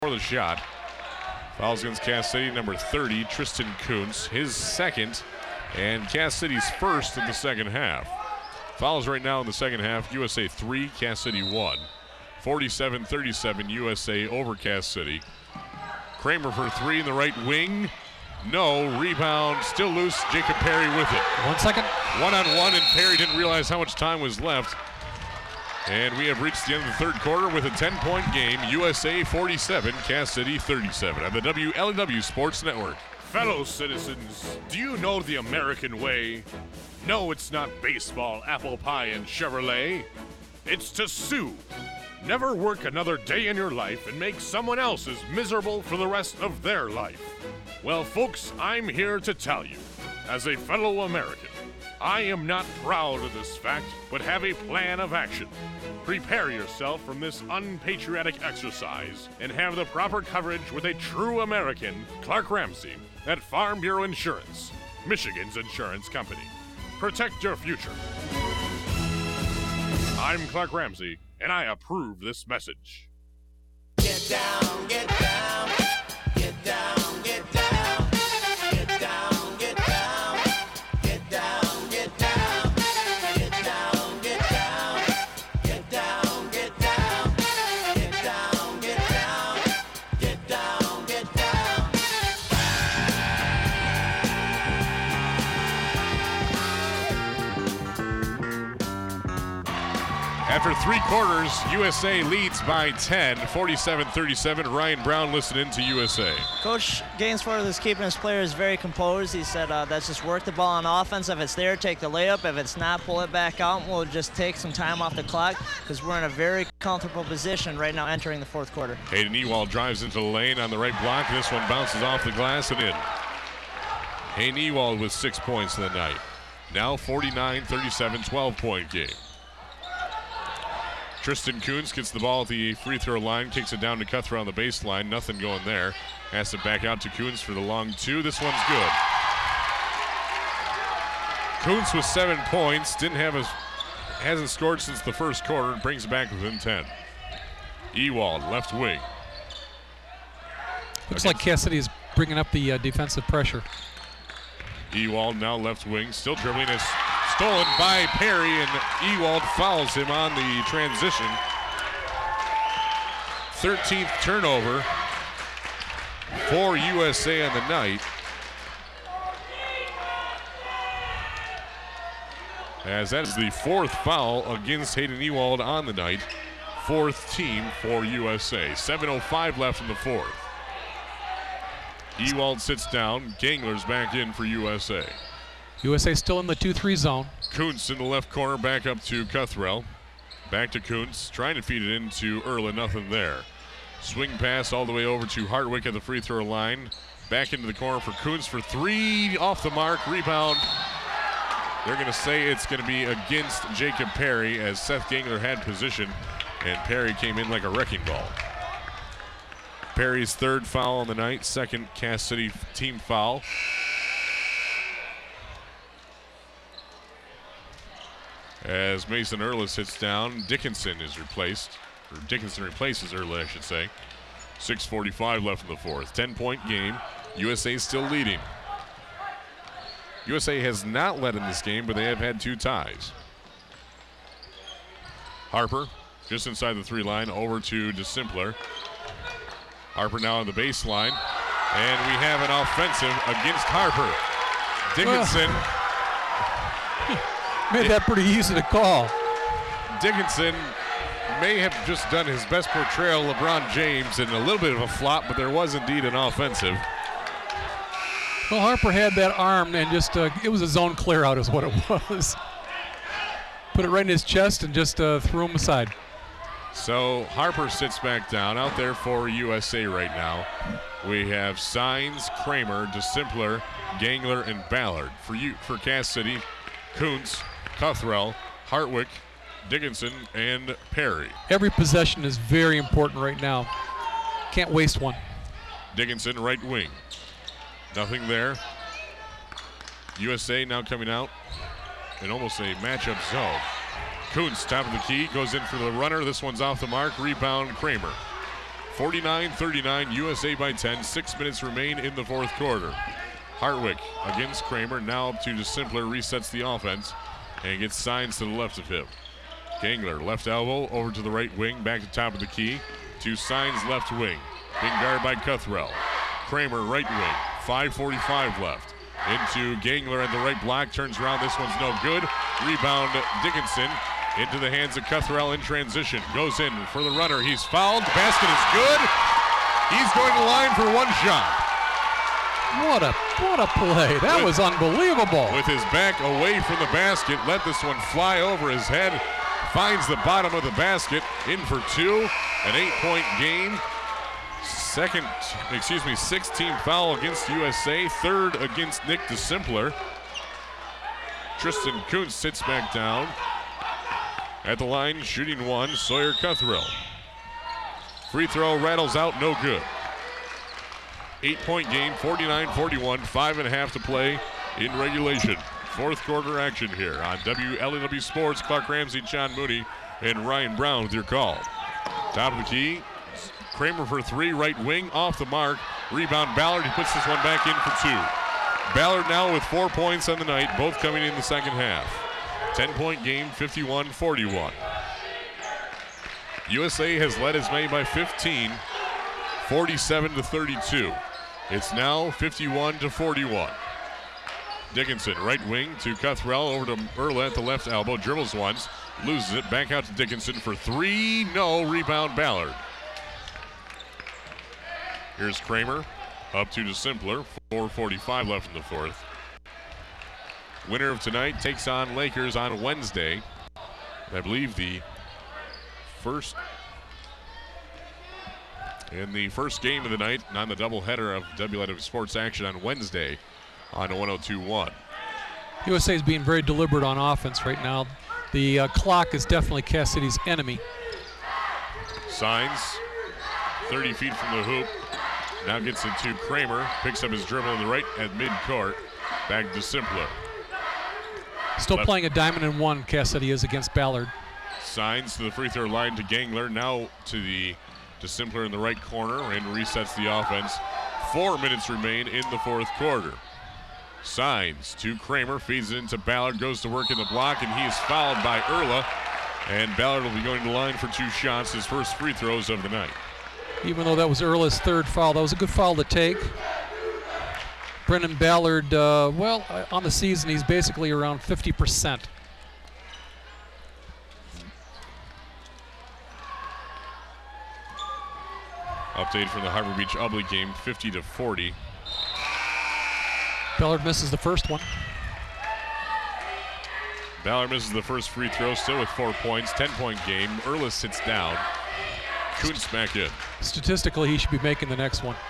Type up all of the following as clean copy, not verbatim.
For the shot. Fouls against Cass City, number 30, Tristan Kuntz, his second, and Cass City's first in the second half. Fouls right now in the second half, USA 3, Cass City 1. 47-37, USA over Cass City. Kramer for three in the right wing. No, rebound, still loose, Jacob Perry with it. 1 second. One-on-one, and Perry didn't realize how much time was left. And we have reached the end of the third quarter with a 10-point game. USA 47, Cass City 37 on the WLEW Sports Network. Fellow citizens, do you know the American way? No, it's not baseball, apple pie, and Chevrolet. It's to sue. Never work another day in your life and make someone else's miserable for the rest of their life. Well, folks, I'm here to tell you, as a fellow American, I am not proud of this fact, but have a plan of action. Prepare yourself from this unpatriotic exercise and have the proper coverage with a true American, Clark Ramsey, at Farm Bureau Insurance, Michigan's insurance company. Protect your future. I'm Clark Ramsey, and I approve this message. Get down, get down, get down, get down, get down, get down, get down, get down, get down, get down, get down, get down, get down, get down, get down, get down. After three quarters, USA leads by 10, 47-37. Ryan Brown listening to USA. Coach Gainsford is keeping his players very composed. He said, let's just work the ball on offense. If it's there, take the layup. If it's not, pull it back out, and we'll just take some time off the clock because we're in a very comfortable position right now entering the fourth quarter. Hayden Ewald drives into the lane on the right block. This one bounces off the glass and in. Hayden Ewald with 6 points in the night. Now 49-37, 12-point game. Tristan Kuntz gets the ball at the free throw line, kicks it down to Cuthbert on the baseline. Nothing going there. Has it back out to Kuntz for the long two. This one's good. Kuntz with 7 points. Hasn't scored since the first quarter. Brings it back within 10. Ewald, left wing. Looks like Cass City is bringing up the defensive pressure. Ewald now left wing, still dribbling. It's stolen by Perry, and Ewald fouls him on the transition. 13th turnover for USA on the night. As that is the fourth foul against Hayden Ewald on the night. Fourth team for USA. 7:05 left in the fourth. Ewald sits down. Gangler's back in for USA. USA still in the 2-3 zone. Kuntz in the left corner, back up to Cuthrell. Back to Kuntz, trying to feed it into Erlin, nothing there. Swing pass all the way over to Hartwick at the free throw line. Back into the corner for Kuntz for three, off the mark, rebound. They're going to say it's going to be against Jacob Perry as Seth Gangler had position, and Perry came in like a wrecking ball. Perry's third foul on the night, second Cass City team foul. As Mason Erla sits down, Dickinson is replaced, or Dickinson replaces Erla, I should say. 6:45 left in the fourth. 10-point game. USA still leading. USA has not led in this game, but they have had two ties. Harper, just inside the three line, over to DeSimpler. Harper now on the baseline, and we have an offensive against Harper. Dickinson. Made that pretty easy to call. Dickinson may have just done his best portrayal of LeBron James in a little bit of a flop, but there was indeed an offensive. Well, Harper had that arm and just, it was a zone clear out is what it was. Put it right in his chest and just threw him aside. So Harper sits back down. Out there for USA right now, we have Signs, Kramer, DeSimpler, Gangler, and Ballard. For Cass City, Kuntz, Cuthrell, Hartwick, Dickinson, and Perry. Every possession is very important right now. Can't waste one. Dickinson, right wing. Nothing there. USA now coming out in almost a matchup zone. Kuntz, top of the key, goes in for the runner. This one's off the mark. Rebound, Kramer. 49-39, USA by 10. 6 minutes remain in the fourth quarter. Hartwick against Kramer, now up to DeSimpler, resets the offense and gets signs to the left of him. Gangler, left elbow, over to the right wing, back to top of the key, to Signs left wing. Being guarded by Cuthrell. Kramer, right wing, 5:45 left. Into Gangler at the right block, turns around, this one's no good. Rebound Dickinson into the hands of Cuthrell in transition. Goes in for the runner, he's fouled, the basket is good. He's going to line for one shot. What a play. That was unbelievable. With his back away from the basket, let this one fly over his head. Finds the bottom of the basket, in for two. An 8-point game. 16th foul against USA. Third against Nick DeSimpler. Tristan Kuntz sits back down. At the line, shooting one, Sawyer Cuthrell. Free throw rattles out, no good. 8-point game, 49-41, 5.5 to play in regulation. Fourth quarter action here on WLEW Sports. Clark Ramsey, John Mooney, and Ryan Brown with your call. Top of the key, Kramer for three, right wing, off the mark. Rebound Ballard, he puts this one back in for two. Ballard now with 4 points on the night, both coming in the second half. 10-point game, 51-41. USA has led as many by 15, 47-32. It's now 51-41. Dickinson, right wing to Cuthrell, over to Erla at the left elbow, dribbles once, loses it, back out to Dickinson for three, no, rebound Ballard. Here's Kramer, up to DeSimpler, 4:45 left in the fourth. Winner of tonight takes on Lakers on Wednesday. I believe the first game of the night, on the doubleheader of WLEW Sports action on Wednesday on 102.1. USA is being very deliberate on offense right now. The clock is definitely Cass City's enemy. Signs, 30 feet from the hoop. Now gets it to Kramer, picks up his dribble in the right at midcourt. Back to DeSimpler. Still playing a diamond and one, Cass City is against Ballard. Signs to the free throw line to Gangler, now to the DeSimpler in the right corner, and resets the offense. 4 minutes remain in the fourth quarter. Signs to Kramer, feeds it into Ballard, goes to work in the block, and he is fouled by Erla. And Ballard will be going to line for two shots, his first free throws of the night. Even though that was Erla's third foul, that was a good foul to take. Brendan Ballard, on the season, he's basically around 50%. Update from the Harbor Beach Ubly game, 50-40. Ballard misses the first one. Ballard misses the first free throw, still with 4 points. 10-point game. Erla sits down. Kuntz back in. Statistically, he should be making the next one.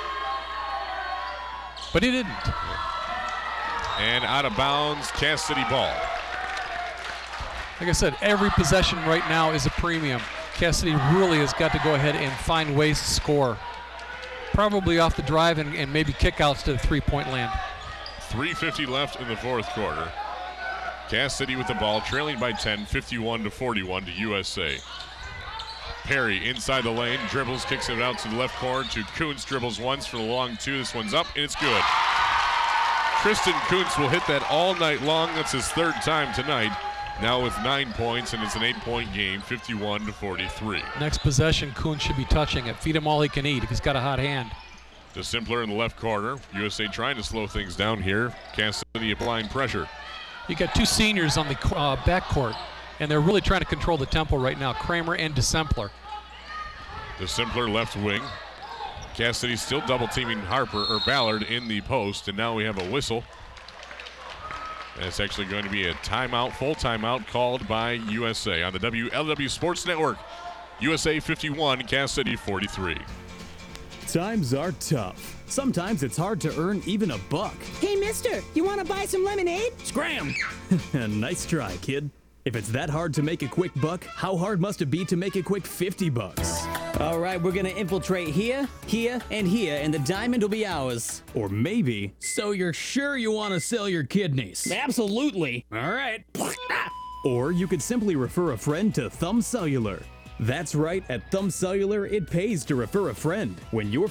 But he didn't. And out of bounds, Cass City ball. Like I said, every possession right now is a premium. Cass City really has got to go ahead and find ways to score. Probably off the drive and maybe kickouts to the three-point land. 3:50 left in the fourth quarter. Cass City with the ball, trailing by 10, 51-41 to USA. Perry inside the lane, dribbles, kicks it out to the left corner to Kuntz, dribbles once for the long two. This one's up, and it's good. Tristan Kuntz will hit that all night long. That's his third time tonight. Now with 9 points, and it's an 8-point game, 51-43. Next possession, Kuntz should be touching it. Feed him all he can eat if he's got a hot hand. DeSimpler in the left corner. USA trying to slow things down here. Cass City applying pressure. You got two seniors on the backcourt, and they're really trying to control the tempo right now, Kramer and DeSimpler. DeSimpler left wing. Cass City still double teaming Ballard in the post, and now we have a whistle. And it's actually going to be a timeout, full timeout called by USA on the WLW Sports Network. USA 51, Cass City 43. Times are tough. Sometimes it's hard to earn even a buck. Hey, mister, you want to buy some lemonade? Scram! Nice try, kid. If it's that hard to make a quick buck, how hard must it be to make a quick 50 bucks? All right, we're gonna infiltrate here, here, and here, and the diamond will be ours. Or maybe, So you're sure you want to sell your kidneys? Absolutely. All right. or you could simply refer a friend to Thumb Cellular. That's right, at Thumb Cellular, it pays to refer a friend. When your